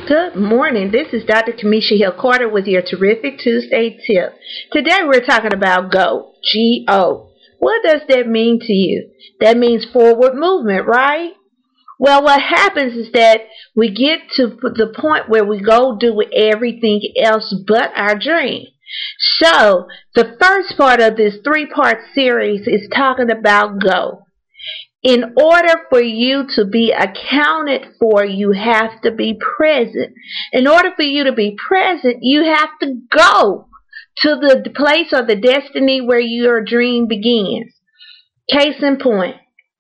Good morning. This is Dr. Kamisha Hill Carter with your terrific Tuesday tip. Today we're talking about GO. G-O. What does that mean to you? That means forward movement, right? Well, what happens is that we get to the point where we go do everything else but our dream. So, the first part of this three-part series is talking about GO. In order for you to be accounted for, you have to be present. In order for you to be present, you have to go to the place or the destiny where your dream begins. Case in point,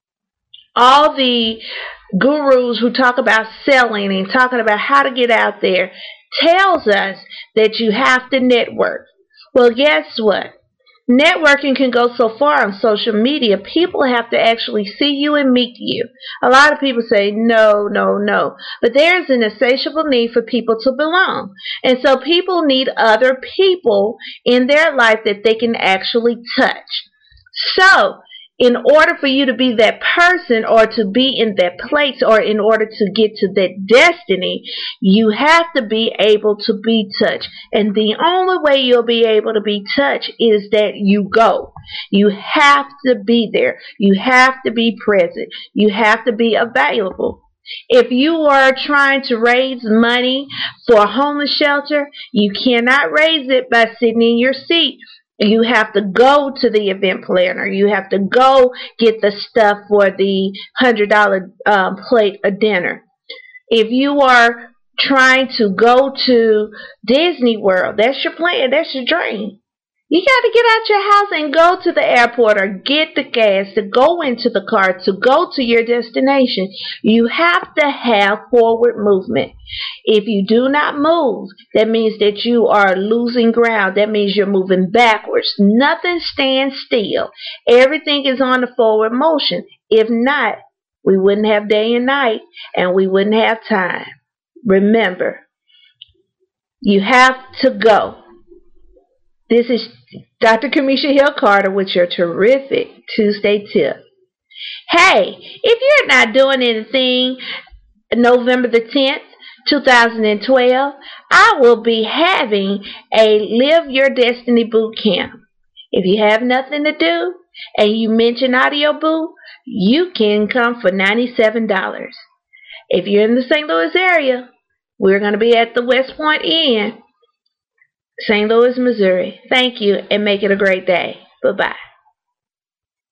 all the gurus who talk about selling and talking about how to get out there tells us that you have to network. Well, guess what? Networking can go so far on social media. People have to actually see you and meet you. A lot of people say no, no, no. But there's an insatiable need for people to belong. And so people need other people in their life that they can actually touch. So, in order for you to be that person or to be in that place or in order to get to that destiny, you have to be able to be touched. And the only way you'll be able to be touched is that you go. You have to be there. You have to be present. You have to be available. If you are trying to raise money for a homeless shelter, you cannot raise it by sitting in your seat. You have to go to the event planner. You have to go get the stuff for the $100 plate of dinner. If you are trying to go to Disney World, that's your plan. That's your dream. You got to get out your house and go to the airport or get the gas to go into the car to go to your destination. You have to have forward movement. If you do not move, that means that you are losing ground. That means you're moving backwards. Nothing stands still. Everything is on the forward motion. If not, we wouldn't have day and night and we wouldn't have time. Remember, you have to go. This is Dr. Kamisha Hill Carter with your terrific Tuesday tip. Hey, if you're not doing anything November the 10th, 2012, I will be having a Live Your Destiny boot camp. If you have nothing to do and you mention Audio Boo, you can come for $97. If you're in the St. Louis area, we're going to be at the West Point Inn, St. Louis, Missouri. Thank you and make it a great day. Bye-bye.